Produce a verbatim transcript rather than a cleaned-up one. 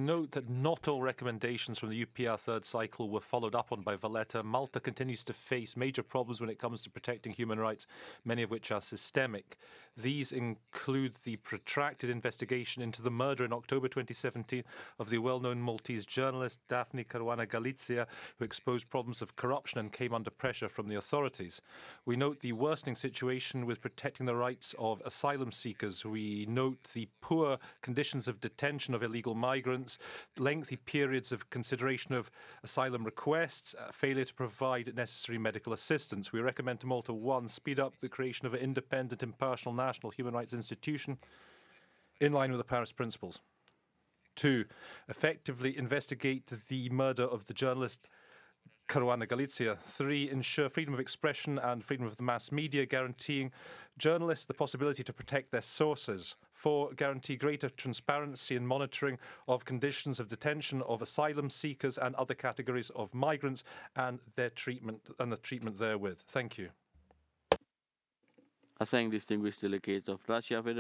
note that not all recommendations from the U P R third cycle were followed up on by Valletta. Malta continues to face major problems when it comes to protecting human rights, many of which are systemic. These include the protracted investigation into the murder in October twenty seventeen of the well-known Maltese journalist Daphne Caruana Galizia, who exposed problems of corruption and came under pressure from the authorities. We note the worsening situation with protecting the rights of asylum seekers. We note the poor conditions of detention of illegal migrants, lengthy periods of consideration of asylum requests, uh, failure to provide necessary medical assistance. We recommend to Malta, one, speed up the creation of an independent, impartial national human rights institution in line with the Paris Principles. Two, effectively investigate the murder of the journalist Caruana Galizia. Three, ensure freedom of expression and freedom of the mass media, guaranteeing journalists the possibility to protect their sources. Four, guarantee greater transparency and monitoring of conditions of detention of asylum seekers and other categories of migrants and their treatment and the treatment therewith. Thank you. I thank distinguished delegates of Russia